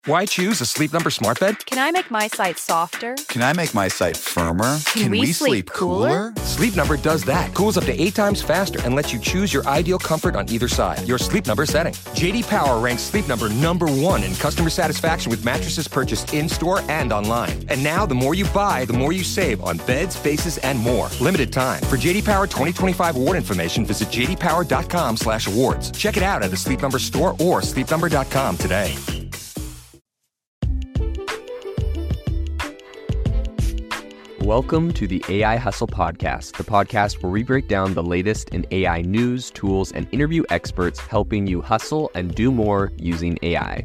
Why choose a Sleep Number smart bed? Can I make my site softer? Can I make my site firmer? Can we sleep cooler? Sleep Number does that. Cools up to 8 times faster and lets you choose your ideal comfort on either side. Your Sleep Number setting. JD Power ranks Sleep Number #1 in customer satisfaction with mattresses purchased in-store and online. And now, the more you buy, the more you save on beds, bases, and more. Limited time. For JD Power 2025 award information, visit jdpower.com/awards. Check it out at a Sleep Number store or sleepnumber.com today. Welcome to the AI Hustle Podcast, the podcast where we break down the latest in AI news, tools, and interview experts helping you hustle and do more using AI.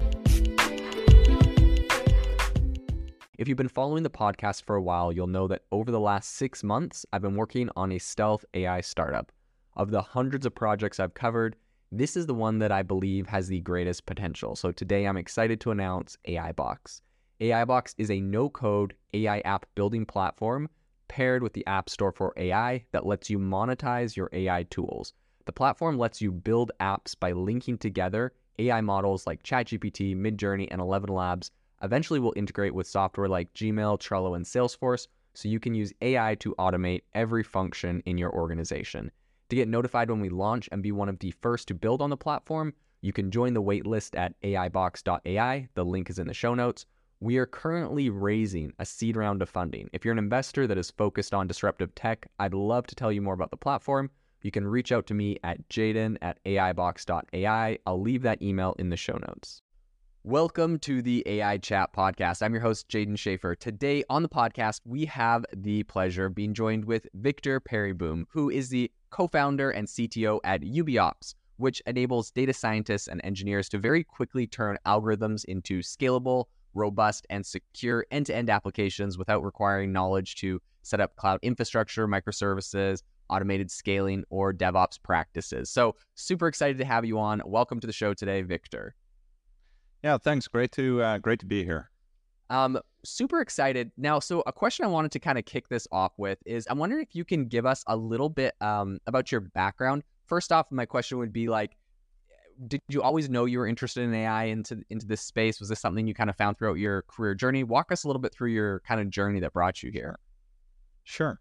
If you've been following the podcast for a while, you'll know that over the last 6 months, I've been working on a stealth AI startup. Of the hundreds of projects I've covered, this is the one that I believe has the greatest potential. So today I'm excited to announce AIBox. AIBox is a no-code AI app building platform paired with the App Store for AI that lets you monetize your AI tools. The platform lets you build apps by linking together AI models like ChatGPT, Midjourney, and ElevenLabs. Eventually will integrate with software like Gmail, Trello, and Salesforce, so you can use AI to automate every function in your organization. To get notified when we launch and be one of the first to build on the platform, you can join the waitlist at aibox.ai. The link is in the show notes. We are currently raising a seed round of funding. If you're an investor that is focused on disruptive tech, I'd love to tell you more about the platform. You can reach out to me at jaden@aibox.ai. I'll leave that email in the show notes. Welcome to the AI Chat Podcast. I'm your host, Jaden Schaefer. Today on the podcast, we have the pleasure of being joined with Victor Perryboom, who is the co-founder and CTO at UbiOps, which enables data scientists and engineers to very quickly turn algorithms into scalable, robust, and secure end-to-end applications without requiring knowledge to set up cloud infrastructure, microservices, automated scaling, or DevOps practices. So super excited to have you on. Welcome to the show today, Victor. Yeah, thanks. Great to be here. Super excited. Now, so a question I wanted to kind of kick this off with is, I'm wondering if you can give us a little bit about your background. First off, my question would be like, did you always know you were interested in AI into this space? Was this something you kind of found throughout your career journey? Walk us a little bit through your kind of journey that brought you here. Sure.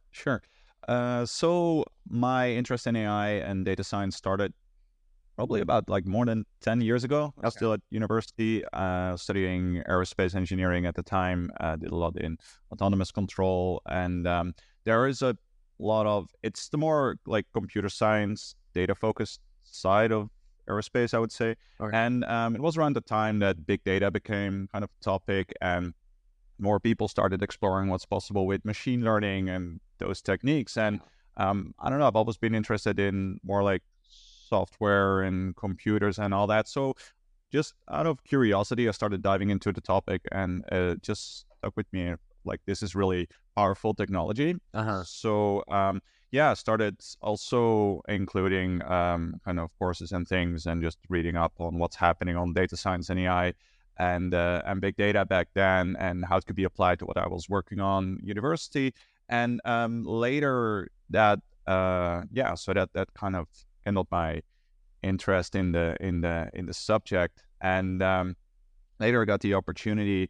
So my interest in AI and data science started probably about like more than 10 years ago. I was still at university studying aerospace engineering at the time. Did a lot in autonomous control. And there is a lot of, it's the more like computer science, data focused side of aerospace, I would say. Okay. And it was around the time that big data became kind of a topic and more people started exploring what's possible with machine learning and those techniques. And I don't know, I've always been interested in more like software and computers and all that. So just out of curiosity, I started diving into the topic and it just stuck with me. Like, this is really powerful technology. So I started also including kind of courses and things and just reading up on what's happening on data science and AI and big data back then and how it could be applied to what I was working on university. And later that, so that kind of kindled my interest in the subject. And later I got the opportunity.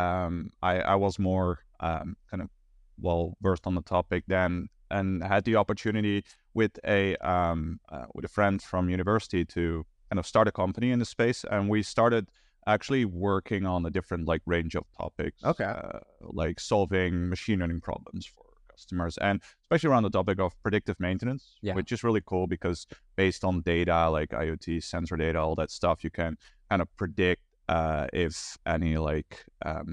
I was more kind of well versed on the topic then, and had the opportunity with a friend from university to kind of start a company in the space, and we started actually working on a different like range of topics, like solving machine learning problems for customers, and especially around the topic of predictive maintenance, which is really cool because based on data like IoT, sensor data, all that stuff, you can kind of predict if any like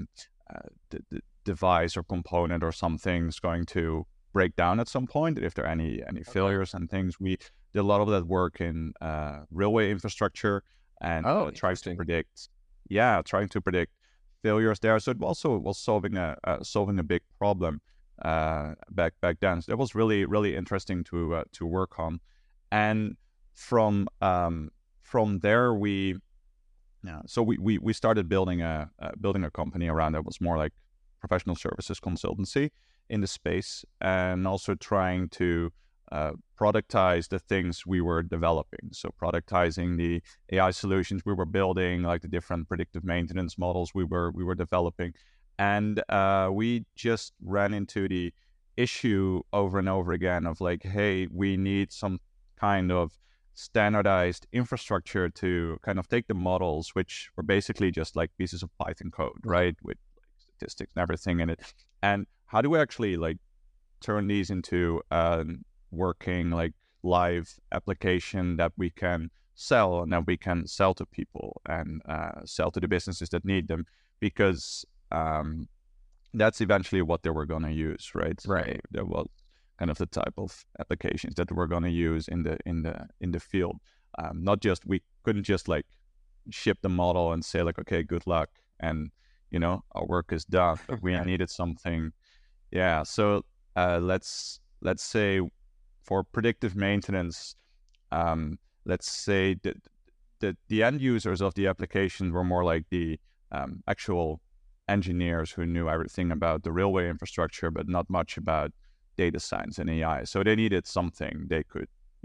device or component or something's going to break down at some point, if there are any failures and things. We did a lot of that work in railway infrastructure and trying to predict failures there. So it also was solving a big problem back then. So it was really, really interesting to work on. And from there we started building a company around it. It was more like professional services consultancy in the space, and also trying to productize the things we were developing. So productizing the AI solutions we were building, like the different predictive maintenance models we were developing. And we just ran into the issue over and over again of like, hey, we need some kind of standardized infrastructure to kind of take the models, which were basically just like pieces of Python code, right, with like statistics and everything in it. And how do we actually like turn these into working like live application that we can sell and that we can sell to people and sell to the businesses that need them? Because that's eventually what they were going to use, right? Right. So that was kind of the type of applications that we're going to use in the field. Not just, we couldn't just like ship the model and say like, okay, good luck, and our work is done. But we needed something. Yeah. So let's say for predictive maintenance, let's say that the end users of the application were more like the actual engineers who knew everything about the railway infrastructure, but not much about data science and AI. So they needed something they could,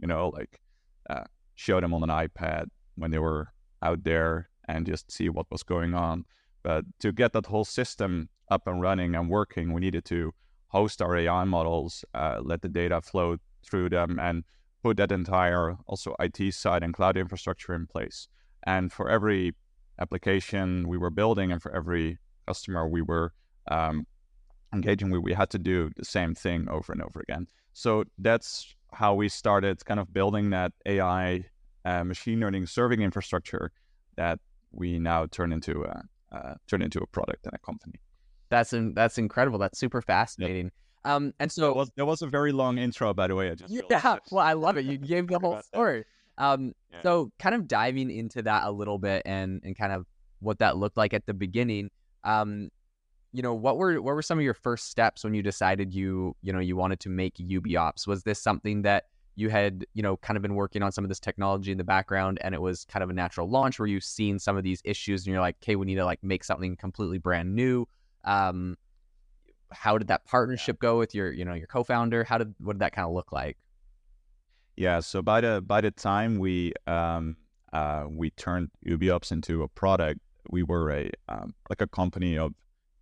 show them on an iPad when they were out there and just see what was going on. But to get that whole system up and running and working, we needed to host our AI models, let the data flow through them, and put that entire also IT side and cloud infrastructure in place. And for every application we were building and for every customer we were engaging with, we had to do the same thing over and over again. So that's how we started kind of building that AI machine learning serving infrastructure that we now turn into a product and a company. That's incredible. That's super fascinating. Yep. And so there was a very long intro, by the way. Well, I love it. You gave the whole story. So kind of diving into that a little bit and kind of what that looked like at the beginning. What were some of your first steps when you decided you wanted to make UbiOps? Was this something that you had, kind of been working on some of this technology in the background and it was kind of a natural launch? Were you seeing some of these issues and you're like, okay, we need to like make something completely brand new? How did that partnership go with your co-founder? What did that kind of look like? Yeah. So by the time we turned UbiOps into a product, we were a company of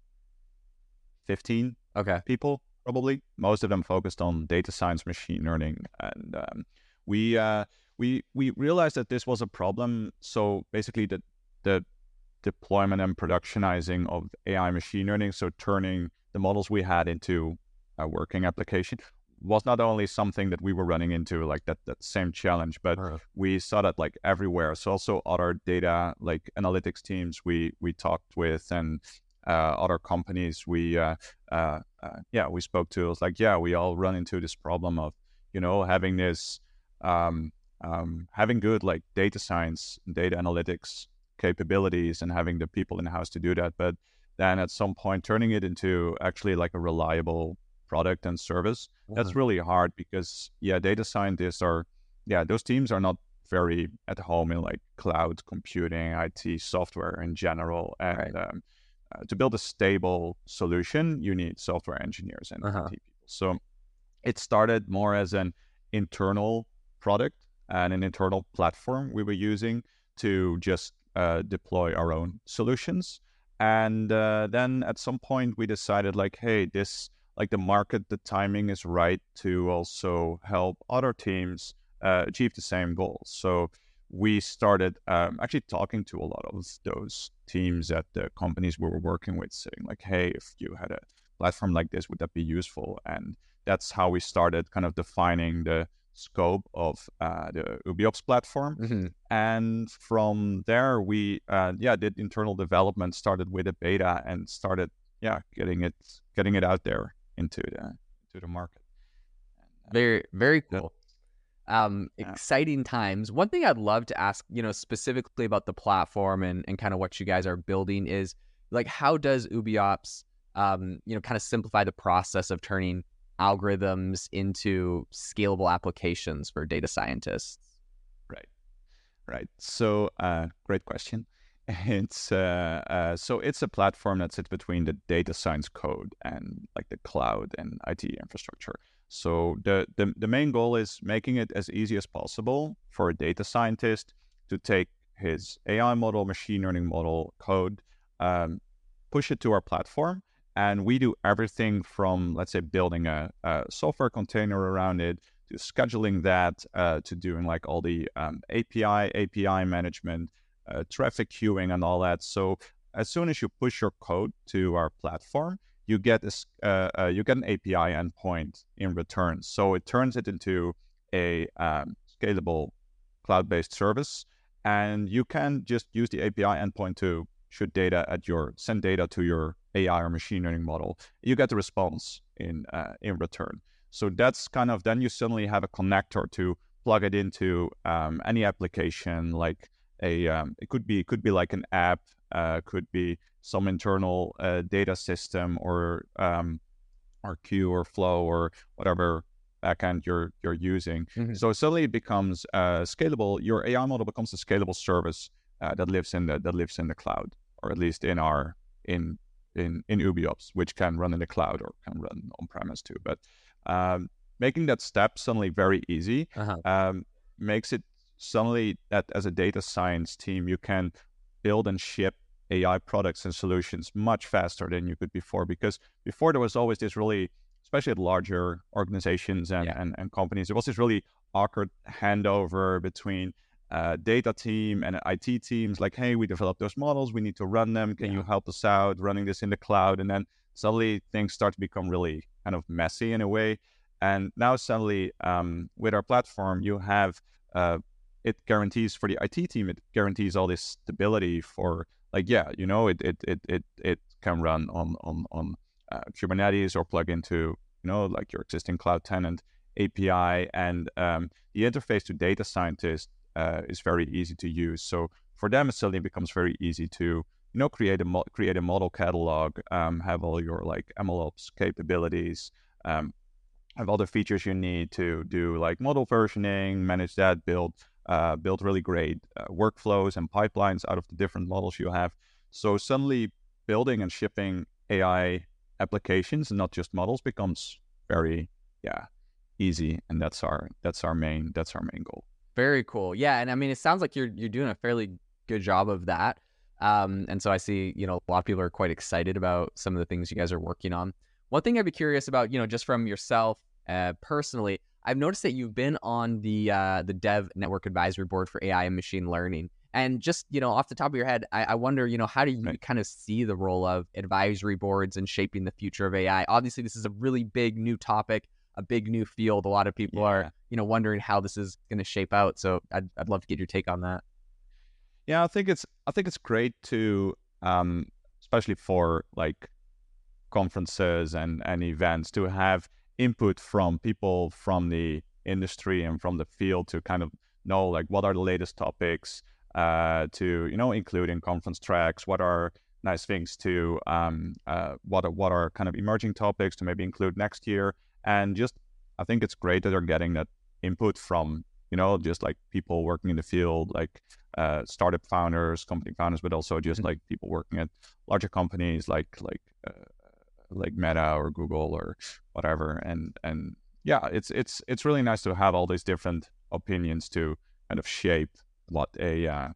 15 people, probably. Most of them focused on data science, machine learning, and we realized that this was a problem. So basically, the deployment and productionizing of AI machine learning, so turning the models we had into a working application, was not only something that we were running into like that same challenge, but we saw that like everywhere. So also other data like analytics teams we talked with and other companies we spoke to. It was like, we all run into this problem of having this having good like data science, data analytics capabilities and having the people in the house to do that, but then at some point turning it into actually like a reliable product and service. That's really hard because data scientists are those teams are not very at home in like cloud computing, IT software in general, and to build a stable solution you need software engineers and IT people. So it started more as an internal product and an internal platform we were using to just deploy our own solutions. And then at some point we decided like, hey, this like the market, the timing is right to also help other teams achieve the same goals. So we started actually talking to a lot of those teams at the companies we were working with, saying like, hey, if you had a platform like this, would that be useful? And that's how we started kind of defining the scope of the UbiOps platform. And from there, we did internal development, started with a beta and started getting it out there into the market. Very, very cool. Exciting times. One thing I'd love to ask, specifically about the platform and kind of what you guys are building is like, how does UbiOps, kind of simplify the process of turning algorithms into scalable applications for data scientists? Right. So, great question. It's so it's a platform that sits between the data science code and like the cloud and IT infrastructure. So the main goal is making it as easy as possible for a data scientist to take his AI model, machine learning model code, push it to our platform. And we do everything from, let's say, building a software container around it, to scheduling that, to doing like all the API management, traffic queuing and all that. So as soon as you push your code to our platform, you get an API endpoint in return. So it turns it into a scalable cloud-based service, and you can just use the API endpoint to send data to your AI or machine learning model. You get the response in return. So that's kind of, then you suddenly have a connector to plug it into any application, like it could be like an app, could be some internal data system, or queue or flow or whatever backend you're using. Mm-hmm. So suddenly it becomes scalable. Your AI model becomes a scalable service that lives in the cloud, or at least in UbiOps, which can run in the cloud or can run on premise too. But making that step suddenly very easy makes it suddenly that as a data science team, you can build and ship AI products and solutions much faster than you could before. Because before there was always this really, especially at larger organizations and companies, there was this really awkward handover between data team and IT teams, like, hey, we developed those models, we need to run them. Can you help us out running this in the cloud? And then suddenly things start to become really kind of messy in a way. And now suddenly with our platform, you have it guarantees for the IT team, it guarantees all this stability for, like, it can run on Kubernetes or plug into, like your existing cloud tenant API, and the interface to data scientists is very easy to use. So for them, it suddenly becomes very easy to, create a model catalog, have all your like MLOps capabilities, have all the features you need to do like model versioning, manage that, build really great workflows and pipelines out of the different models you have. So suddenly building and shipping AI applications and not just models becomes very easy, and that's our main goal. Very cool. Yeah, and I mean, it sounds like you're doing a fairly good job of that. And so I see, a lot of people are quite excited about some of the things you guys are working on. One thing I'd be curious about, just from yourself personally, I've noticed that you've been on the Dev Network Advisory Board for AI and Machine Learning. And just, off the top of your head, I wonder, how do you kind of see the role of advisory boards in shaping the future of AI? Obviously, this is a really big new topic, a big new field. A lot of people are, wondering how this is going to shape out. So I'd love to get your take on that. Yeah, I think it's great to, especially for like conferences and events, to have input from people from the industry and from the field to kind of know like what are the latest topics to include in conference tracks, what are nice things to what are kind of emerging topics to maybe include next year. And just I think it's great that they're getting that input from just like people working in the field, like startup founders, company founders, but also just like people working at larger companies like Meta or Google or whatever. And yeah, it's really nice to have all these different opinions to kind of shape what are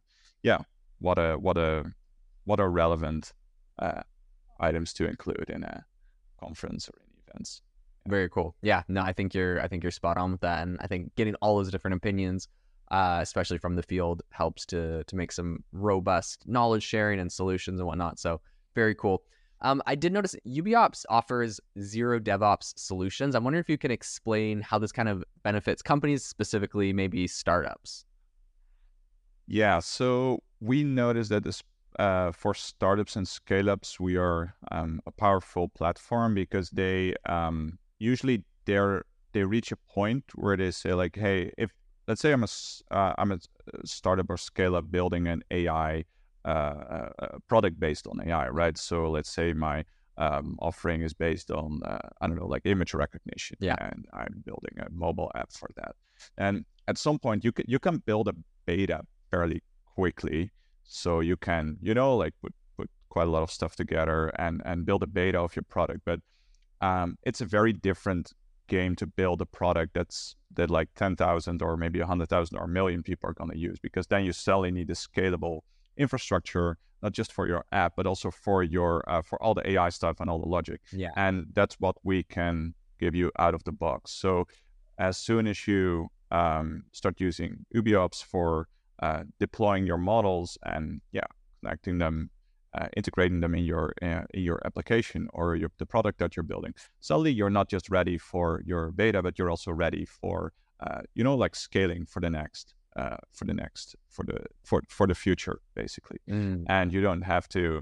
relevant items to include in a conference or in events. Very cool. Yeah, no, I think you're spot on with that, and I think getting all those different opinions, especially from the field, helps to make some robust knowledge sharing and solutions and whatnot. So very cool. I did notice UbiOps offers zero DevOps solutions. I'm wondering if you can explain how this kind of benefits companies, specifically maybe startups. Yeah, so we noticed that this for startups and scale-ups, we are a powerful platform because they usually they reach a point where they say like, hey, if let's say I'm a startup or scale-up building an AI product based on AI, right? So let's say my offering is based on like image recognition, and I'm building a mobile app for that. And at some point, you can build a beta fairly quickly, so you can like put quite a lot of stuff together and build a beta of your product. But it's a very different game to build a product that like 10,000 or maybe 100,000 or a million people are going to use, because then you suddenly need a scalable infrastructure, not just for your app, but also for your for all the AI stuff and all the logic. Yeah. And that's what we can give you out of the box. So as soon as you start using UbiOps for deploying your models and connecting them, integrating them in your application or the product that you're building, suddenly you're not just ready for your beta, but you're also ready for like scaling for the next for the future, basically. And you don't have to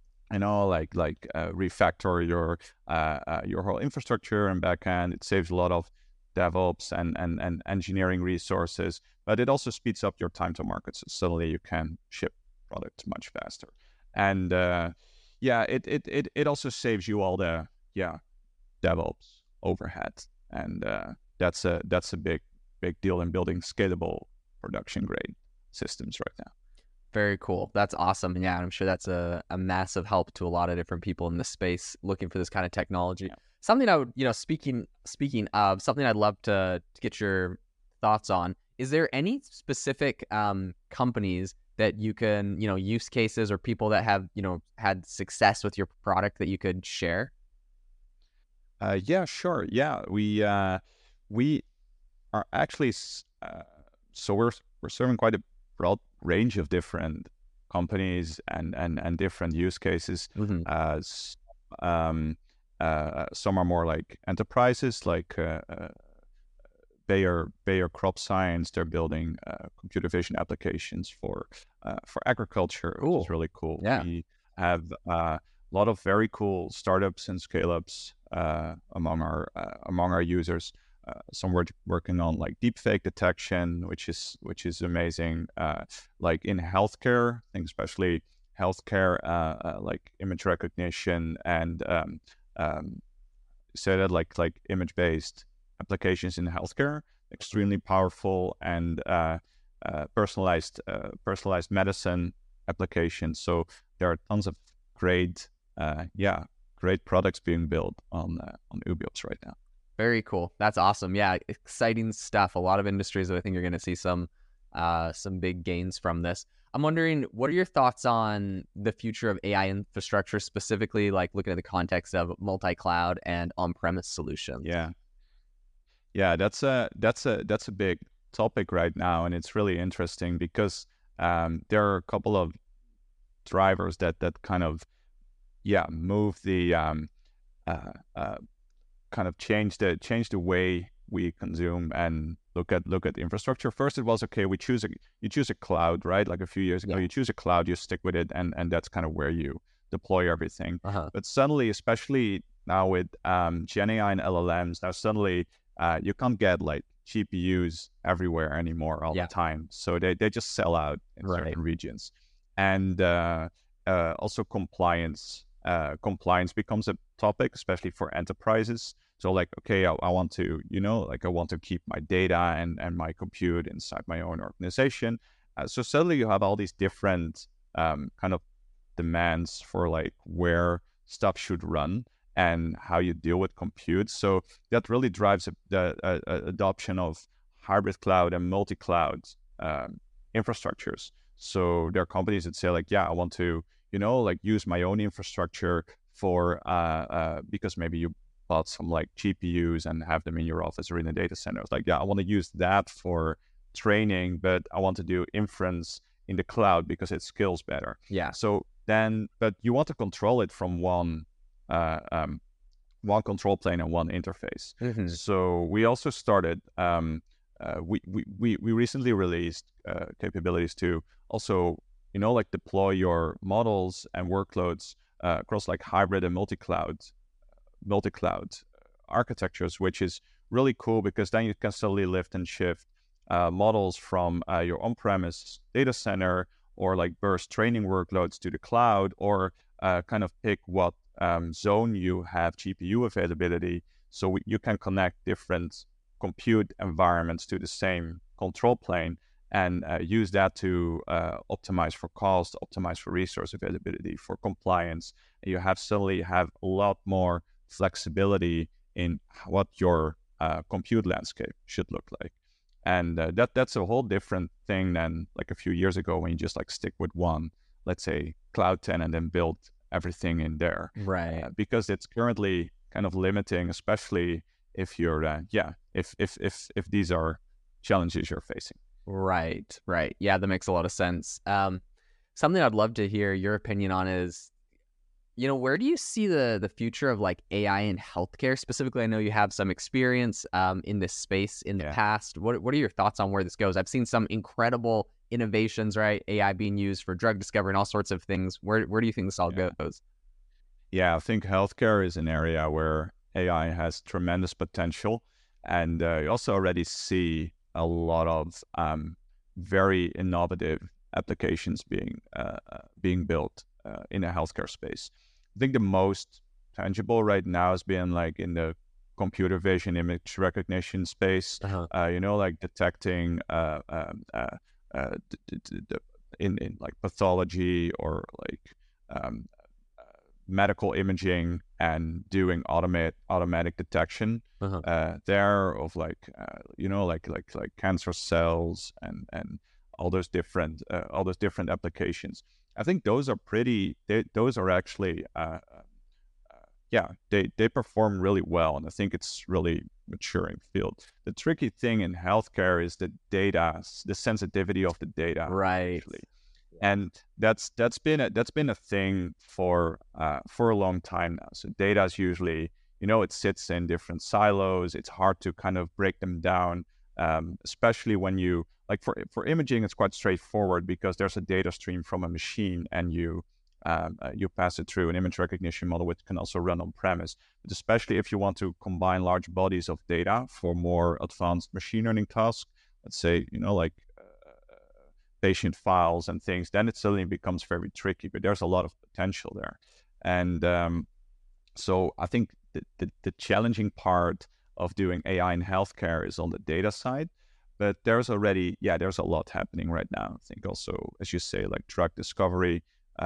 refactor your whole infrastructure and backend. It saves a lot of DevOps and engineering resources, but it also speeds up your time to market. So suddenly you can ship products much faster. And it also saves you all the DevOps overhead. And that's a big deal in building scalable production grade systems right now. Very cool. That's awesome. Yeah, I'm sure that's a massive help to a lot of different people in this space looking for this kind of technology. Yeah. Something I would, speaking of, something I'd love to get your thoughts on. Is there any specific companies that you can, use cases or people that have, had success with your product that you could share? Yeah, sure. Yeah, we are actually so we're serving quite a broad range of different companies and different use cases. Some are more like enterprises, like Bayer Crop Science. They're building computer vision applications for agriculture, cool. Which is really cool. Yeah. We have a lot of very cool startups and scale-ups among our users. Some we're working on like deepfake detection, which is amazing. Like in healthcare, I think especially healthcare, like image recognition and so that like image-based applications in healthcare, extremely powerful, and personalized medicine applications. So there are tons of great products being built on UbiOps right now. Very cool. That's awesome. Yeah, exciting stuff. A lot of industries that I think you're going to see some big gains from this. I'm wondering, what are your thoughts on the future of AI infrastructure, specifically like looking at the context of multi-cloud and on-premise solutions? Yeah, that's a big topic right now, and it's really interesting because there are a couple of drivers that kind of move the kind of change the way we consume and look at infrastructure. First, it was okay. You choose a cloud, right? Like a few years ago, you choose a cloud, you stick with it, and that's kind of where you deploy everything. But suddenly, especially now with Gen AI and LLMs, now suddenly you can't get like GPUs everywhere anymore all the time. So they just sell out in certain regions, and also compliance becomes a topic, especially for enterprises. So like, okay, I want to, I want to keep my data and my compute inside my own organization. So suddenly you have all these different kind of demands for like where stuff should run and how you deal with compute. So that really drives the adoption of hybrid cloud and multi-cloud infrastructures. So there are companies that say like, I want to, use my own infrastructure for because maybe you bought some like GPUs and have them in your office or in a data center. It's like, I want to use that for training, but I want to do inference in the cloud because it scales better. So then, but you want to control it from one control plane and one interface. So we also started. We recently released capabilities to also deploy your models and workloads across like hybrid and multi-cloud architectures, which is really cool because then you can suddenly lift and shift models from your on-premise data center or like burst training workloads to the cloud, or kind of pick what zone you have GPU availability, so you can connect different compute environments to the same control plane and use that to optimize for cost, optimize for resource availability, for compliance. And you suddenly have a lot more flexibility in what your compute landscape should look like. And that's a whole different thing than like a few years ago when you just like stick with one, let's say Cloud 10, and then build everything in there. Right. Because it's currently kind of limiting, especially if you're, if these are challenges you're facing. Right. Yeah, that makes a lot of sense. Something I'd love to hear your opinion on is, where do you see the future of like AI in healthcare specifically? I know you have some experience in this space in the past. What are your thoughts on where this goes? I've seen some incredible innovations, right? AI being used for drug discovery and all sorts of things. Where do you think this all goes? Yeah, I think healthcare is an area where AI has tremendous potential. And you also already see a lot of very innovative applications being built in the healthcare space. I think the most tangible right now has been like in the computer vision image recognition space. Like detecting in like pathology or like medical imaging and doing automatic detection there of like like cancer cells and all those different applications. I think those are actually they perform really well, and I think it's really maturing field. The tricky thing in healthcare is the data, the sensitivity of the data, right? Actually. And that's been a thing for a long time now. So data is usually, it sits in different silos. It's hard to kind of break them down, especially when you like for imaging. It's quite straightforward because there's a data stream from a machine, and you pass it through an image recognition model, which can also run on premise. But especially if you want to combine large bodies of data for more advanced machine learning tasks, let's say like patient files and things, then it suddenly becomes very tricky. But there's a lot of potential there, and so I think the challenging part of doing AI in healthcare is on the data side. But there's a lot happening right now. I think also, as you say, like drug discovery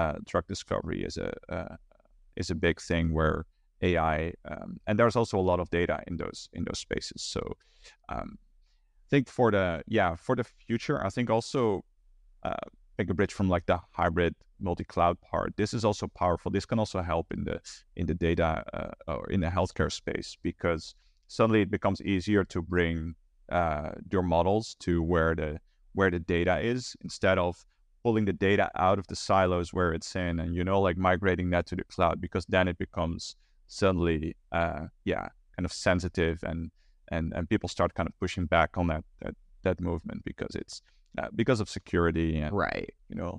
is a big thing where AI and there's also a lot of data in those spaces. So I think for the future, I think also make a bridge from like the hybrid multi-cloud part. This is also powerful. This can also help in the data or in the healthcare space, because suddenly it becomes easier to bring your models to where the data is, instead of pulling the data out of the silos where it's in and like migrating that to the cloud, because then it becomes suddenly kind of sensitive, and people start kind of pushing back on that movement because it's because of security and right,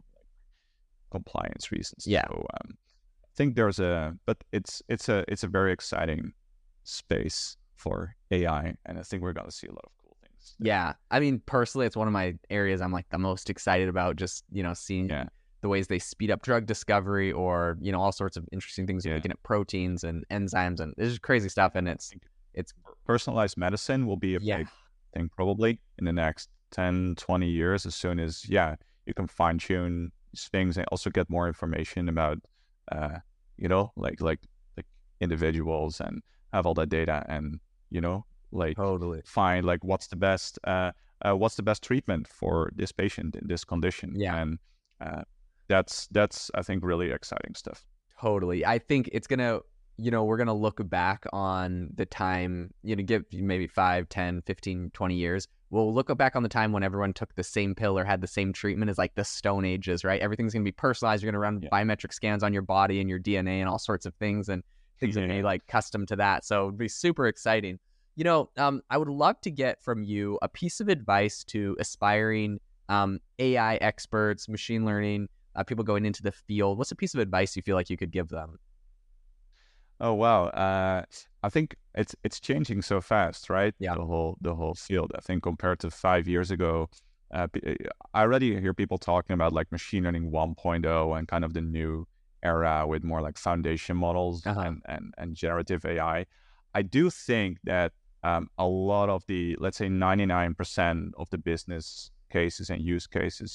compliance reasons. Yeah. So I think but it's a very exciting space for AI, and I think we're going to see a lot of cool things there. Yeah, I mean, personally, it's one of my areas I'm like the most excited about, just seeing the ways they speed up drug discovery, or all sorts of interesting things, looking at proteins and enzymes, and it's just crazy stuff. And it's personalized medicine will be a big thing probably in the next 10-20 years, as soon as you can fine-tune things and also get more information about like individuals, and have all that data, and totally find like what's the best treatment for this patient in this condition. And that's I think really exciting stuff. Totally. I think it's gonna we're gonna look back on the time, give maybe 5, 10, 15, 20 years. We'll look back on the time when everyone took the same pill or had the same treatment as like the Stone Ages, right? Everything's going to be personalized. You're going to run biometric scans on your body and your DNA and all sorts of things, and things are going to be like custom to that. So it'd be super exciting. I would love to get from you a piece of advice to aspiring AI experts, machine learning, people going into the field. What's a piece of advice you feel like you could give them? Oh wow! I think it's changing so fast, right? Yeah. The whole field. I think compared to 5 years ago, I already hear people talking about like machine learning 1.0 and kind of the new era with more like foundation models and generative AI. I do think that a lot of the, let's say 99% of the business cases and use cases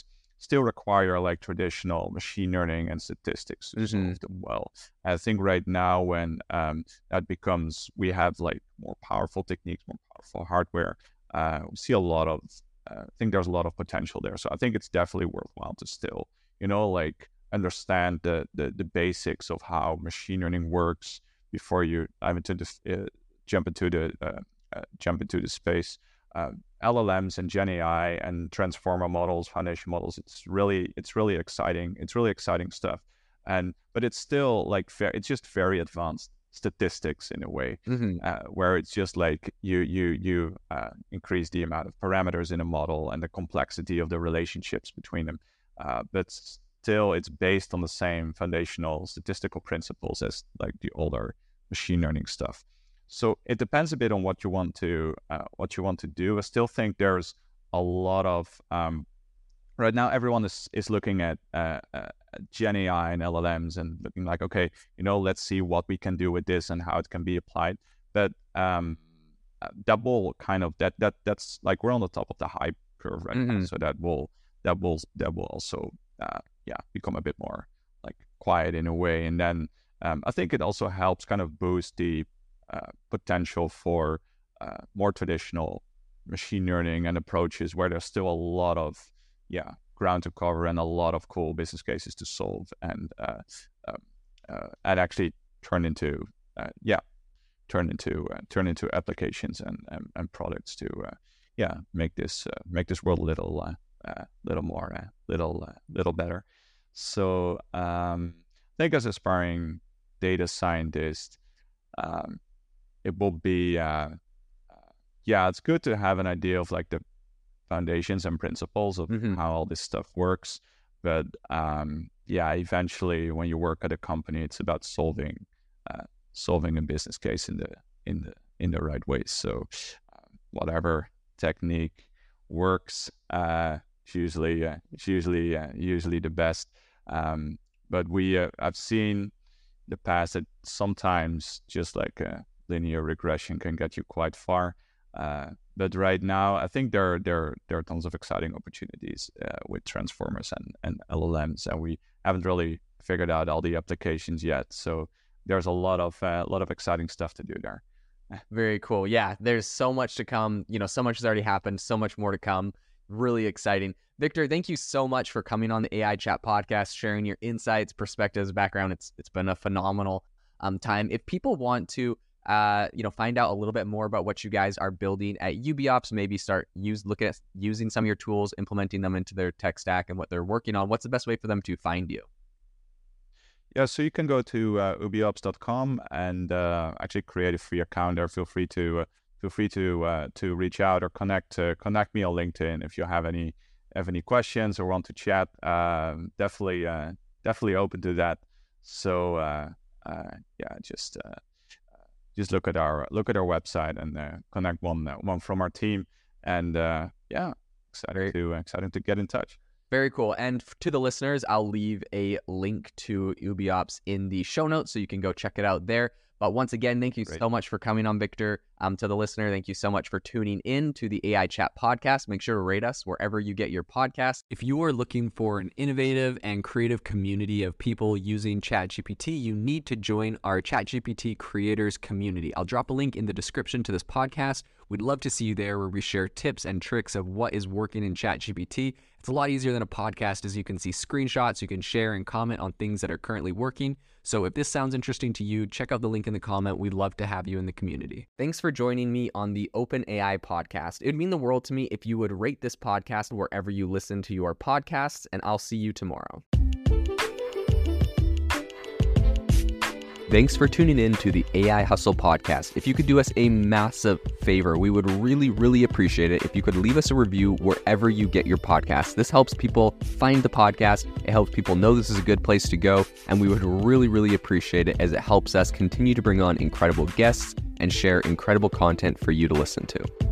still require like traditional machine learning and statistics to solve them well. I think right now when that becomes, we have like more powerful techniques, more powerful hardware, we see a lot of, I think there's a lot of potential there. So I think it's definitely worthwhile to still, like understand the basics of how machine learning works before you jump into the space. LLMs and Gen AI and transformer models, foundation models, it's really exciting. It's really exciting stuff. But it's still like it's just very advanced statistics in a way, where it's just like you increase the amount of parameters in a model and the complexity of the relationships between them. But still, it's based on the same foundational statistical principles as like the older machine learning stuff. So it depends a bit on what you want to do. I still think there's a lot of right now everyone is looking at Gen AI and LLMs and looking like, okay, let's see what we can do with this and how it can be applied. But that will kind of that's like we're on the top of the hype curve right now. So that will also become a bit more like quiet in a way. And then I think it also helps kind of boost the potential for more traditional machine learning and approaches where there's still a lot of ground to cover and a lot of cool business cases to solve and actually turn into applications and products to make this world a little better. So I think as aspiring data scientist, it will be it's good to have an idea of like the foundations and principles of how all this stuff works, but eventually when you work at a company, it's about solving a business case in the right way. So whatever technique works, it's usually the best. But I've seen in the past that sometimes just like a linear regression can get you quite far. But right now, I think there are tons of exciting opportunities with transformers and LLMs, and we haven't really figured out all the applications yet. So there's a lot of exciting stuff to do there. Very cool. Yeah, there's so much to come. So much has already happened. So much more to come. Really exciting. Victor, thank you so much for coming on the AI Chat podcast, sharing your insights, perspectives, background. It's been a phenomenal time. If people want to find out a little bit more about what you guys are building at UbiOps, maybe looking at using some of your tools, implementing them into their tech stack and what they're working on, what's the best way for them to find you? Yeah, so you can go to ubiops.com and actually create a free account there. Feel free to reach out or connect me on LinkedIn if you have any questions or want to chat. Definitely open to that. So just look at our website and connect one from our team. And excited to get in touch. Very cool. And to the listeners, I'll leave a link to UbiOps in the show notes so you can go check it out there. But once again, thank you so much for coming on, Victor. To the listener, thank you so much for tuning in to the AI Chat podcast. Make sure to rate us wherever you get your podcasts. If you are looking for an innovative and creative community of people using ChatGPT, you need to join our ChatGPT creators community. I'll drop a link in the description to this podcast. We'd love to see you there, where we share tips and tricks of what is working in ChatGPT. It's a lot easier than a podcast, as you can see screenshots, you can share and comment on things that are currently working. So if this sounds interesting to you, check out the link in the comment. We'd love to have you in the community. Thanks for joining me on the OpenAI podcast. It would mean the world to me if you would rate this podcast wherever you listen to your podcasts, and I'll see you tomorrow. Thanks for tuning in to the AI Hustle podcast. If you could do us a massive favor, we would really, really appreciate it if you could leave us a review wherever you get your podcasts. This helps people find the podcast. It helps people know this is a good place to go. And we would really, really appreciate it, as it helps us continue to bring on incredible guests and share incredible content for you to listen to.